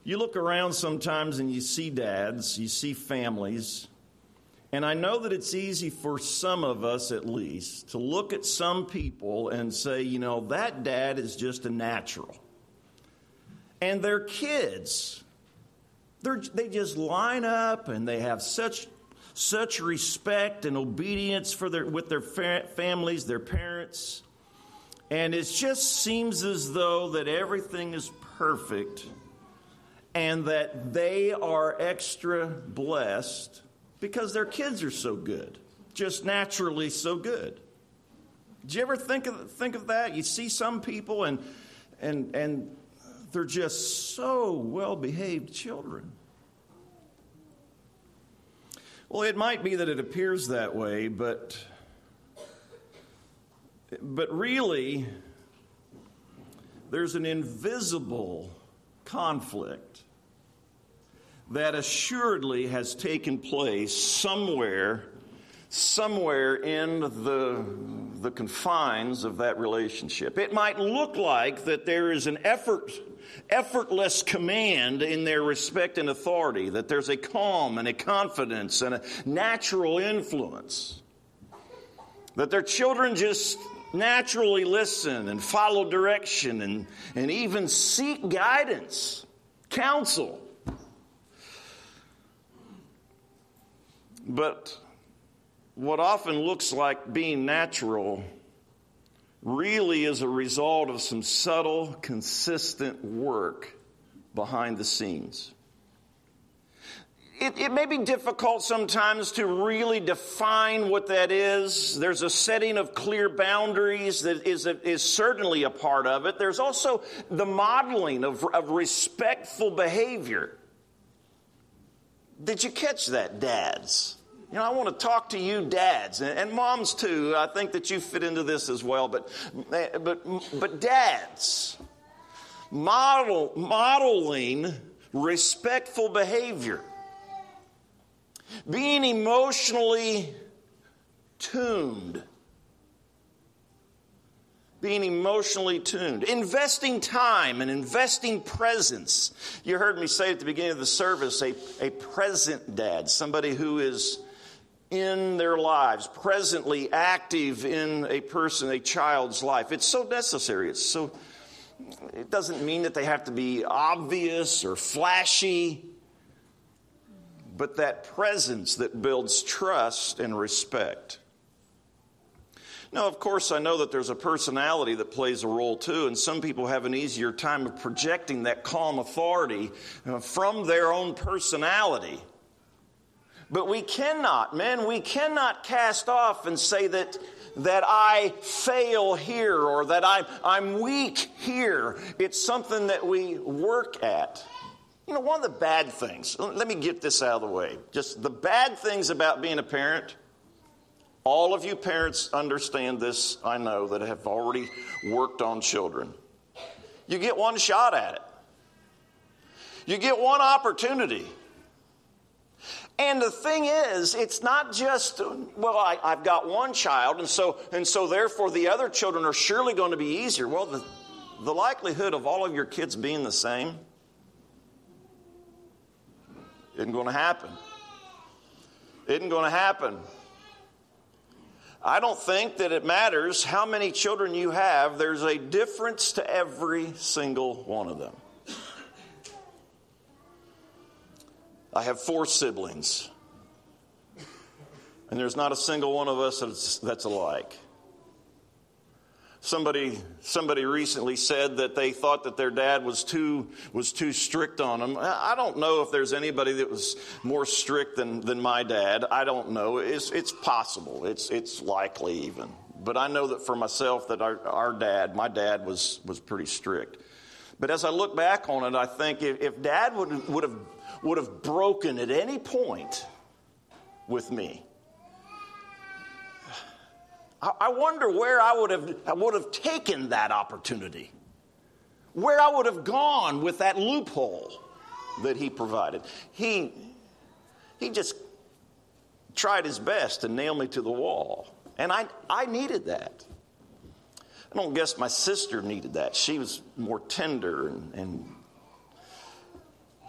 You look around sometimes and you see dads, you see families, and I know that it's easy for some of us at least to look at some people and say, you know, that dad is just a natural. And their kids, they just line up and they have such respect and obedience with their families, their parents. And it just seems as though that everything is perfect and that they are extra blessed because their kids are so good, just naturally so good. Did you ever think of that? You see some people and they're just so well-behaved children. Well, it might be that it appears that way, but really, there's an invisible conflict that assuredly has taken place somewhere in the confines of that relationship. It might look like that there is an effortless command in their respect and authority, that there's a calm and a confidence and a natural influence, that their children just naturally listen and follow direction and even seek guidance, counsel. But what often looks like being natural really is a result of some subtle, consistent work behind the scenes. It may be difficult sometimes to really define what that is. There's a setting of clear boundaries that is certainly a part of it. There's also the modeling of respectful behavior. Did you catch that, dads? You know, I want to talk to you dads, and moms too. I think that you fit into this as well. But dads, modeling respectful behavior. Being emotionally tuned. Investing time and investing presence. You heard me say at the beginning of the service, a present dad. Somebody who is in their lives, presently active in a child's life. It's so necessary. It doesn't mean that they have to be obvious or flashy. But that presence that builds trust and respect. Now, of course, I know that there's a personality that plays a role too, and some people have an easier time of projecting that calm authority from their own personality. But we cannot cast off and say that I fail here or that I'm weak here. It's something that we work at. You know, one of the bad things, let me get this out of the way. Just the bad things about being a parent, all of you parents understand this, I know, that have already worked on children. You get one shot at it. You get one opportunity. And the thing is, it's not just, well, I've got one child, and so therefore the other children are surely going to be easier. Well, the likelihood of all of your kids being the same isn't going to happen. I don't think that it matters how many children you have. There's a difference to every single one of them. I have 4 siblings. And there's not a single one of us that's alike. Somebody recently said that they thought that their dad was too strict on them. I don't know if there's anybody that was more strict than my dad. I don't know. It's possible. It's likely even. But I know that for myself that my dad was pretty strict. But as I look back on it, I think if Dad would have broken at any point with me, I wonder where I would have taken that opportunity, where I would have gone with that loophole that he provided. He just tried his best to nail me to the wall, and I needed that. I don't guess my sister needed that. She was more tender and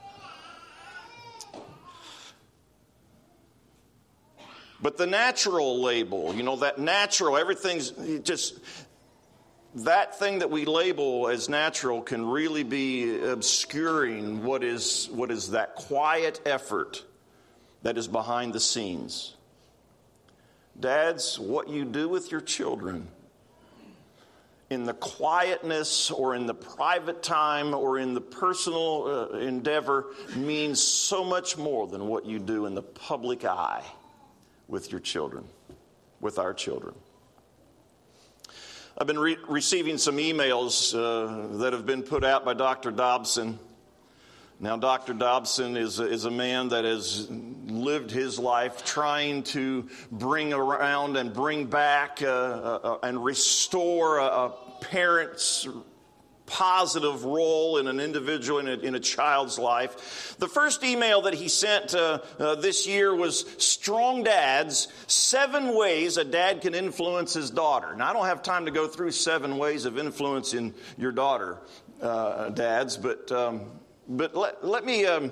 But the natural label, that natural, everything's just, that thing that we label as natural can really be obscuring what is that quiet effort that is behind the scenes. Dads, what you do with your children in the quietness or in the private time or in the personal endeavor means so much more than what you do in the public eye with your children, with our children. I've been receiving some emails that have been put out by Dr. Dobson. Now, Dr. Dobson is a man that has lived his life trying to bring around and bring back and restore a parent's positive role in an individual, in a child's life. The first email that he sent this year was Strong Dads, 7 Ways a Dad Can Influence His Daughter. Now, I don't have time to go through 7 ways of influencing your daughter, dads, but let me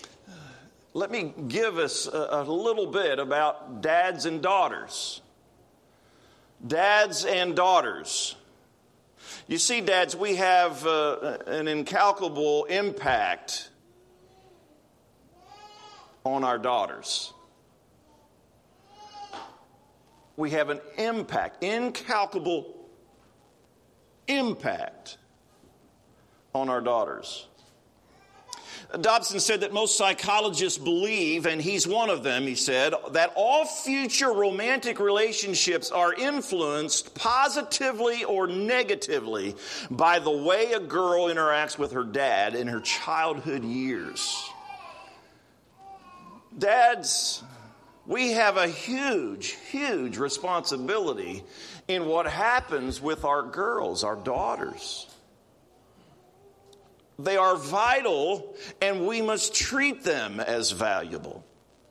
give us a little bit about dads and daughters. Dads and daughters. You see, dads, we have an incalculable impact on our daughters. We have an incalculable impact on our daughters. Dobson said that most psychologists believe, and he's one of them, he said, that all future romantic relationships are influenced positively or negatively by the way a girl interacts with her dad in her childhood years. Dads, we have a huge, huge responsibility in what happens with our girls, our daughters. They are vital, and we must treat them as valuable.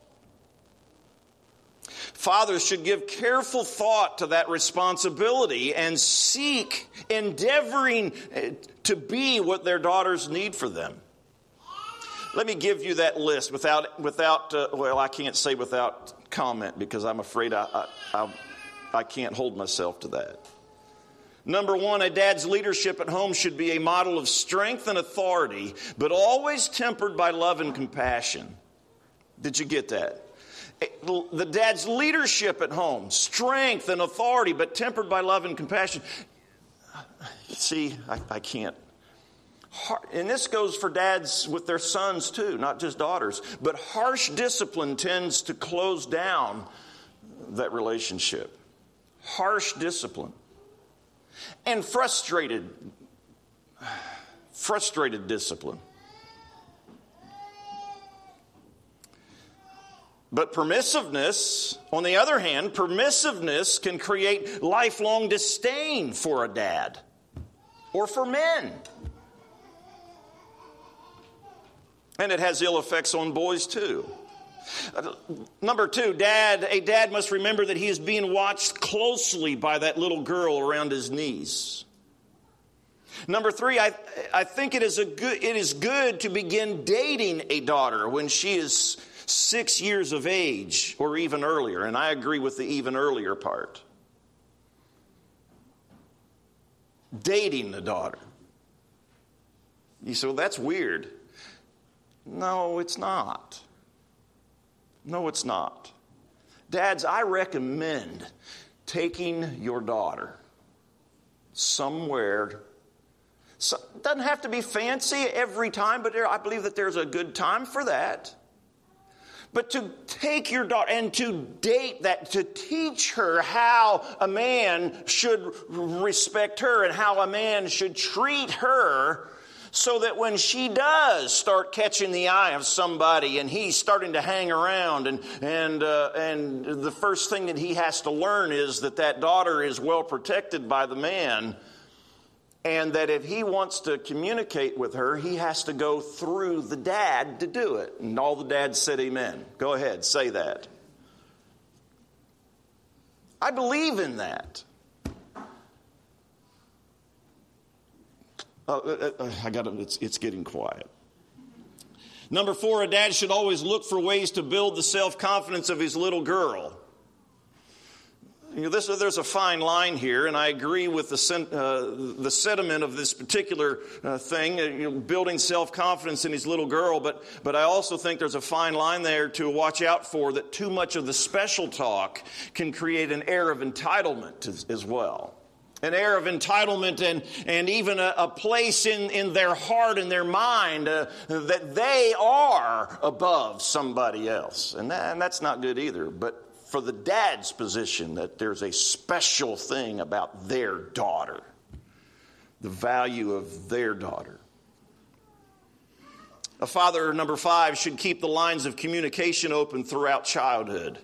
Fathers should give careful thought to that responsibility and seek endeavoring to be what their daughters need for them. Let me give you that list without I can't say without comment because I'm afraid I can't hold myself to that. Number 1, a dad's leadership at home should be a model of strength and authority, but always tempered by love and compassion. Did you get that? The dad's leadership at home, strength and authority, but tempered by love and compassion. See, I can't. And this goes for dads with their sons too, not just daughters. But harsh discipline tends to close down that relationship. Harsh discipline. And frustrated discipline. But permissiveness, on the other hand, permissiveness can create lifelong disdain for a dad or for men. And it has ill effects on boys too. Number 2, a dad must remember that he is being watched closely by that little girl around his knees. Number 3, I think it is good to begin dating a daughter when she is 6 years of age or even earlier. And I agree with the even earlier part. Dating the daughter. You say, well, that's weird. No, it's not. No, it's not. Dads, I recommend taking your daughter somewhere. It doesn't have to be fancy every time, but I believe that there's a good time for that. But to take your daughter and to date that, to teach her how a man should respect her and how a man should treat her, so that when she does start catching the eye of somebody and he's starting to hang around and the first thing that he has to learn is that daughter is well protected by the man, and that if he wants to communicate with her, he has to go through the dad to do it. And all the dads said amen. Go ahead, say that. I believe in that. It's getting quiet. Number 4, a dad should always look for ways to build the self-confidence of his little girl. There's a fine line here, and I agree with the sentiment of this particular thing, building self-confidence in his little girl, but I also think there's a fine line there to watch out for, that too much of the special talk can create an air of entitlement as well. An air of entitlement and even a place in their heart and their mind that they are above somebody else. And that's not good either. But for the dad's position, that there's a special thing about their daughter, the value of their daughter. A father, number 5, should keep the lines of communication open throughout childhood.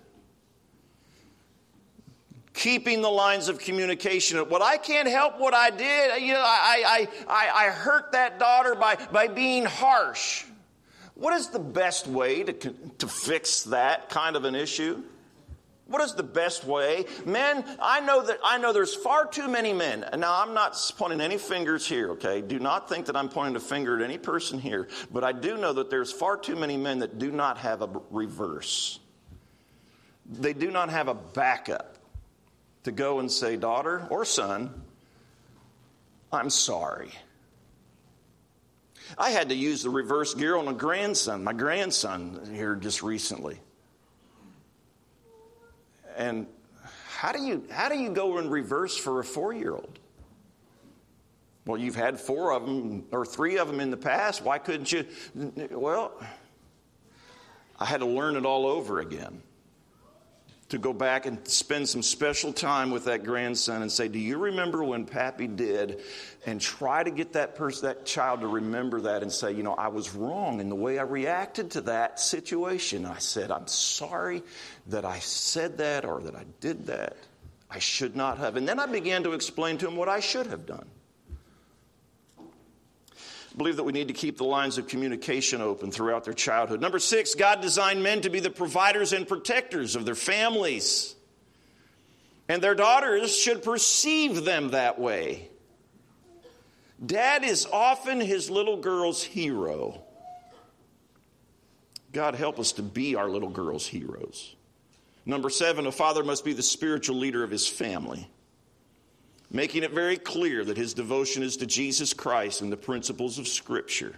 Keeping the lines of communication. Well, I can't help what I did. I hurt that daughter by being harsh. What is the best way to fix that kind of an issue? What is the best way? Men, I know there's far too many men. And now, I'm not pointing any fingers here, okay? Do not think that I'm pointing a finger at any person here. But I do know that there's far too many men that do not have a reverse. They do not have a backup to go and say, daughter or son, I'm sorry. I had to use the reverse gear on my grandson here just recently. And how do you go in reverse for a 4-year-old? Well, you've had 4 of them or 3 of them in the past. Why couldn't you? Well, I had to learn it all over again. To go back and spend some special time with that grandson and say, do you remember when Pappy did? And try to get that child to remember that and say, I was wrong in the way I reacted to that situation. I said, I'm sorry that I said that or that I did that. I should not have. And then I began to explain to him what I should have done. I believe that we need to keep the lines of communication open throughout their childhood. Number 6, God designed men to be the providers and protectors of their families. And their daughters should perceive them that way. Dad is often his little girl's hero. God help us to be our little girl's heroes. Number 7, a father must be the spiritual leader of his family, making it very clear that his devotion is to Jesus Christ and the principles of Scripture.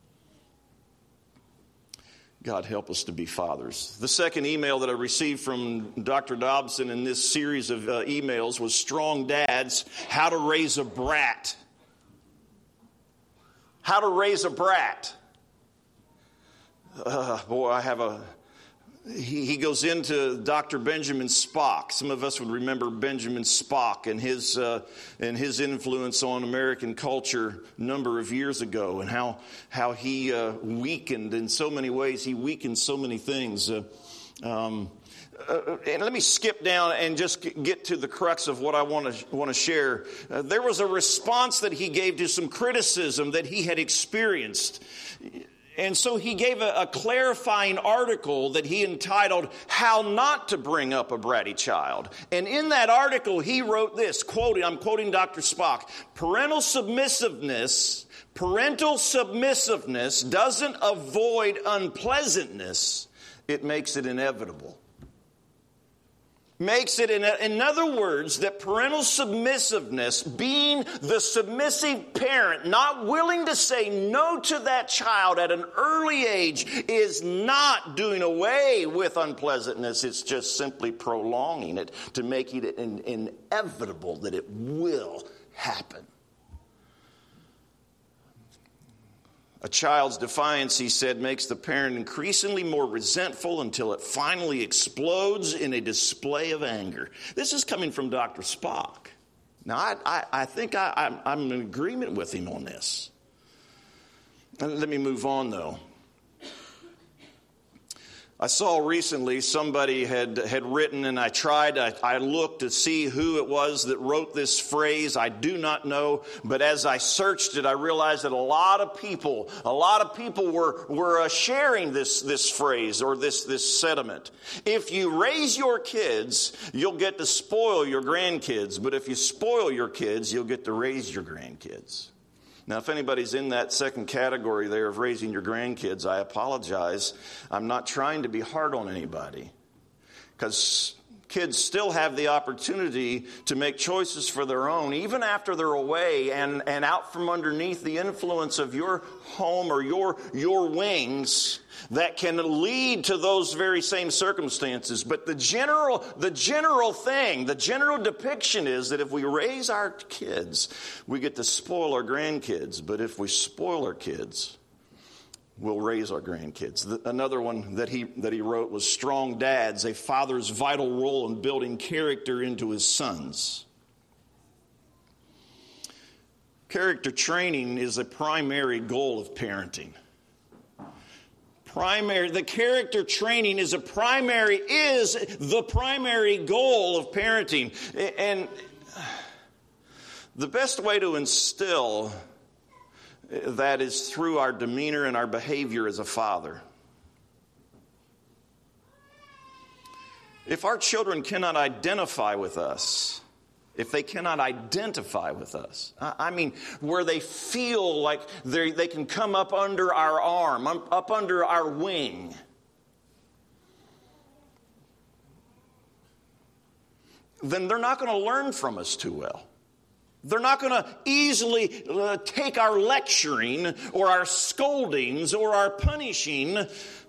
God help us to be fathers. The second email that I received from Dr. Dobson in this series of emails was Strong Dads, How to Raise a Brat. How to raise a brat. He goes into Dr. Benjamin Spock. Some of us would remember Benjamin Spock and his influence on American culture a number of years ago, and how he weakened in so many ways. He weakened so many things. And let me skip down and just get to the crux of what I want to share. There was a response that he gave to some criticism that he had experienced. And so he gave a clarifying article that he entitled, How Not to Bring Up a Bratty Child. And in that article, he wrote this, I'm quoting Dr. Spock, Parental submissiveness doesn't avoid unpleasantness, it makes it inevitable. Makes it, in other words, that parental submissiveness, being the submissive parent, not willing to say no to that child at an early age, is not doing away with unpleasantness. It's just simply prolonging it to make it inevitable that it will happen. A child's defiance, he said, makes the parent increasingly more resentful until it finally explodes in a display of anger. This is coming from Dr. Spock. Now, I think I'm in agreement with him on this. Let me move on, though. I saw recently somebody had written, and I looked to see who it was that wrote this phrase. I do not know, but as I searched it, I realized that a lot of people were sharing this phrase or this sentiment. If you raise your kids, you'll get to spoil your grandkids, but if you spoil your kids, you'll get to raise your grandkids. Now, if anybody's in that second category there of raising your grandkids, I apologize. I'm not trying to be hard on anybody. Because Kids still have the opportunity to make choices for their own, even after they're away and out from underneath the influence of your home or your wings that can lead to those very same circumstances. But the general depiction is that if we raise our kids, we get to spoil our grandkids. But if we spoil our kids, we'll raise our grandkids. Another one that he wrote was Strong Dads, a father's vital role in building character into his sons. Character training is a primary goal of parenting. The character training is the primary goal of parenting. And the best way to instill that is through our demeanor and our behavior as a father. If our children cannot identify with us, I mean, where they feel like they can come up under our arm, up under our wing, then they're not going to learn from us too well. They're not going to easily take our lecturing or our scoldings or our punishing.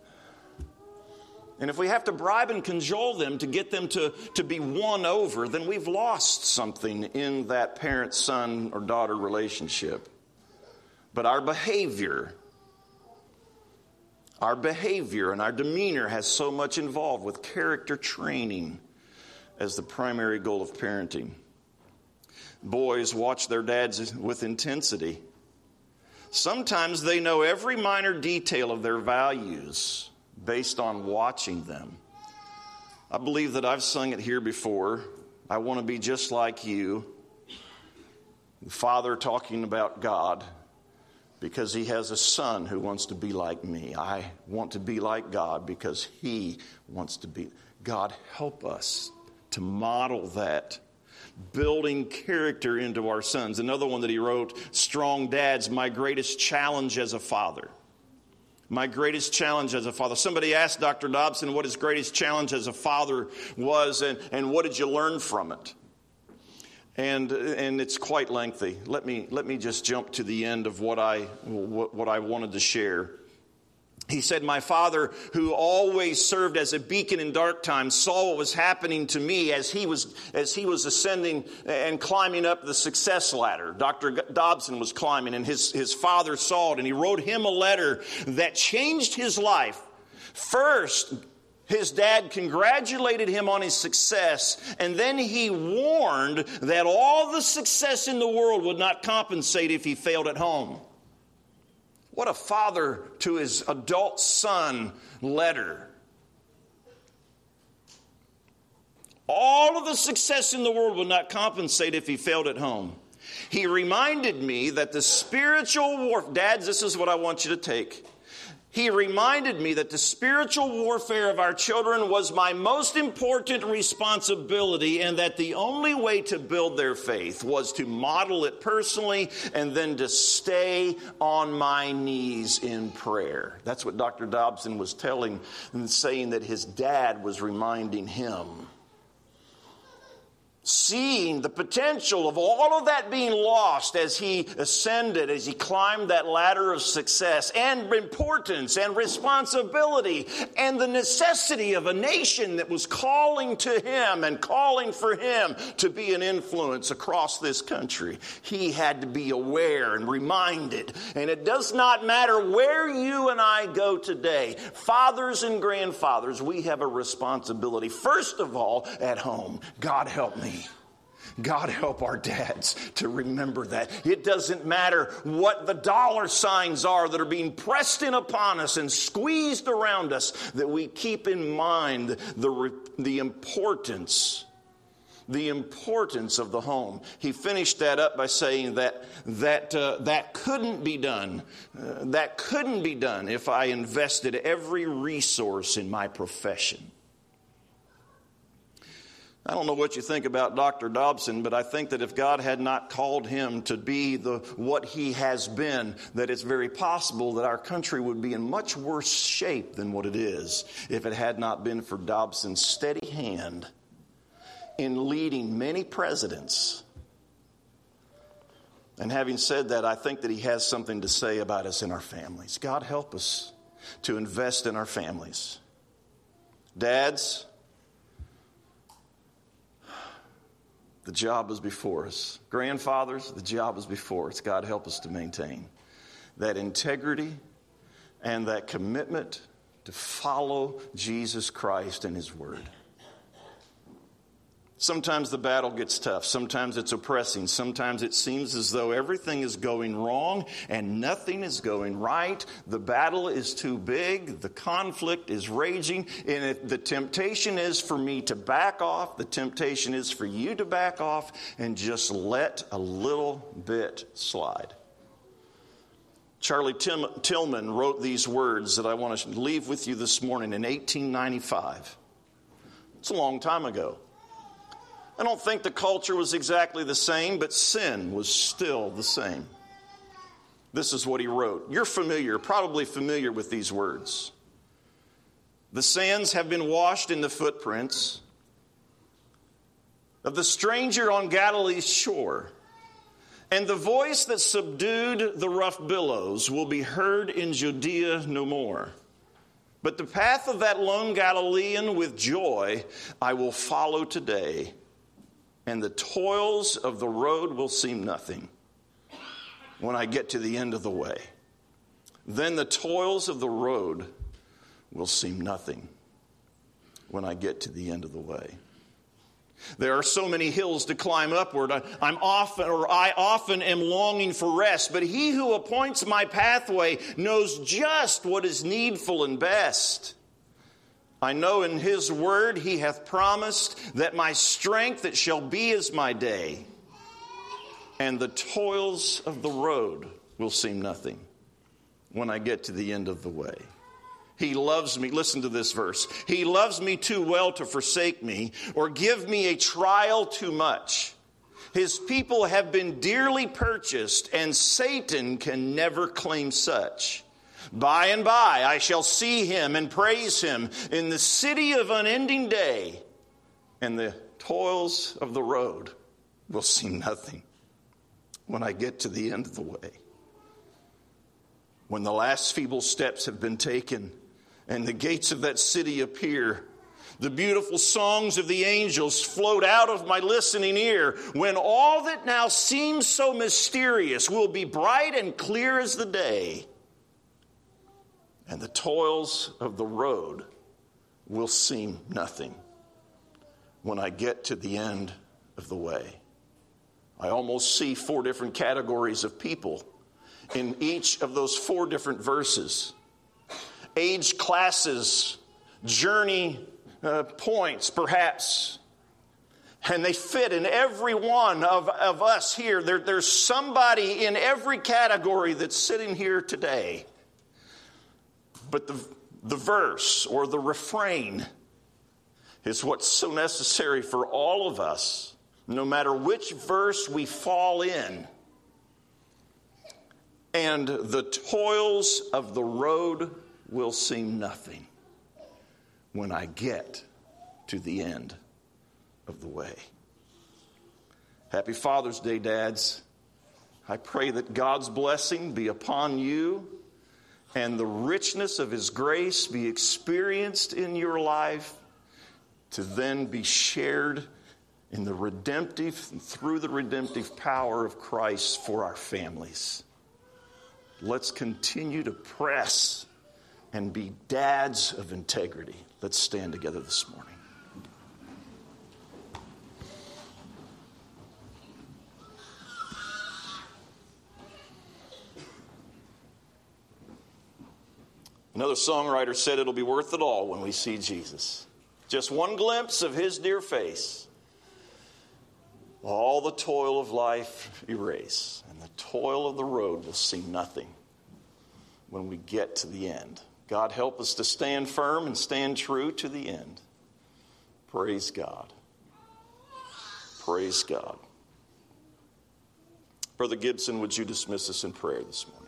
And if we have to bribe and cajole them to get them to be won over, then we've lost something in that parent-son or daughter relationship. But our behavior and our demeanor has so much involved with character training as the primary goal of parenting. Boys watch their dads with intensity. Sometimes they know every minor detail of their values based on watching them. I believe that I've sung it here before. I want to be just like you. The father talking about God because he has a son who wants to be like me. I want to be like God because he wants to be. God, help us to model that, building character into our sons. Another one that he wrote, Strong Dads, my greatest challenge as a father. My greatest challenge as a father. Somebody asked Dr. Dobson what his greatest challenge as a father was and what did you learn from it? And it's quite lengthy. Let me just jump to the end of what I wanted to share. He said, my father, who always served as a beacon in dark times, saw what was happening to me as he was ascending and climbing up the success ladder. Dr. Dobson was climbing, and his father saw it, and he wrote him a letter that changed his life. First, his dad congratulated him on his success, and then he warned that all the success in the world would not compensate if he failed at home. What a father to his adult son letter. All of the success in the world would not compensate if he failed at home. He reminded me that the spiritual warfare, dads, this is what I want you to take. He reminded me that the spiritual warfare of our children was my most important responsibility, and that the only way to build their faith was to model it personally and then to stay on my knees in prayer. That's what Dr. Dobson was telling and saying that his dad was reminding him. Seeing the potential of all of that being lost as he ascended, as he climbed that ladder of success and importance and responsibility and the necessity of a nation that was calling to him and calling for him to be an influence across this country. He had to be aware and reminded. And it does not matter where you and I go today, fathers and grandfathers, we have a responsibility. First of all, at home. God help me. God help our dads to remember that. It doesn't matter what the dollar signs are that are being pressed in upon us and squeezed around us, that we keep in mind the importance of the home. He finished that up by saying that couldn't be done. That couldn't be done if I invested every resource in my profession. I don't know what you think about Dr. Dobson, but I think that if God had not called him to be what he has been, that it's very possible that our country would be in much worse shape than what it is if it had not been for Dobson's steady hand in leading many presidents. And having said that, I think that he has something to say about us in our families. God, help us to invest in our families. Dads, the job is before us. Grandfathers, the job is before us. God, help us to maintain that integrity and that commitment to follow Jesus Christ and His Word. Sometimes the battle gets tough. Sometimes it's oppressing. Sometimes it seems as though everything is going wrong and nothing is going right. The battle is too big. The conflict is raging. And if the temptation is for me to back off, the temptation is for you to back off and just let a little bit slide. Charlie Tillman wrote these words that I want to leave with you this morning in 1895. It's a long time ago. I don't think the culture was exactly the same, but sin was still the same. This is what he wrote. You're probably familiar with these words. The sands have been washed in the footprints of the stranger on Galilee's shore, and the voice that subdued the rough billows will be heard in Judea no more. But the path of that lone Galilean with joy I will follow today, and the toils of the road will seem nothing when I get to the end of the way. Then the toils of the road will seem nothing when I get to the end of the way. There are so many hills to climb upward. I often am longing for rest, but He who appoints my pathway knows just what is needful and best. I know in His word He hath promised that my strength it shall be as my day, and the toils of the road will seem nothing when I get to the end of the way. He loves me. Listen to this verse. He loves me too well to forsake me or give me a trial too much. His people have been dearly purchased, and Satan can never claim such. By and by I shall see Him and praise Him in the city of unending day, and the toils of the road will seem nothing when I get to the end of the way. When the last feeble steps have been taken and the gates of that city appear, the beautiful songs of the angels float out of my listening ear, when all that now seems so mysterious will be bright and clear as the day, and the toils of the road will seem nothing when I get to the end of the way. I almost see 4 different categories of people in each of those 4 different verses. Age classes, journey points, perhaps. And they fit in every one of us here. There's somebody in every category that's sitting here today. But the verse or the refrain is what's so necessary for all of us, no matter which verse we fall in. And the toils of the road will seem nothing when I get to the end of the way. Happy Father's Day, dads. I pray that God's blessing be upon you and the richness of His grace be experienced in your life to then be shared in the redemptive, through the redemptive power of Christ for our families. Let's continue to press and be dads of integrity. Let's stand together this morning. Another songwriter said it'll be worth it all when we see Jesus. Just one glimpse of His dear face. All the toil of life erase, and the toil of the road will seem nothing when we get to the end. God, help us to stand firm and stand true to the end. Praise God. Praise God. Brother Gibson, would you dismiss us in prayer this morning?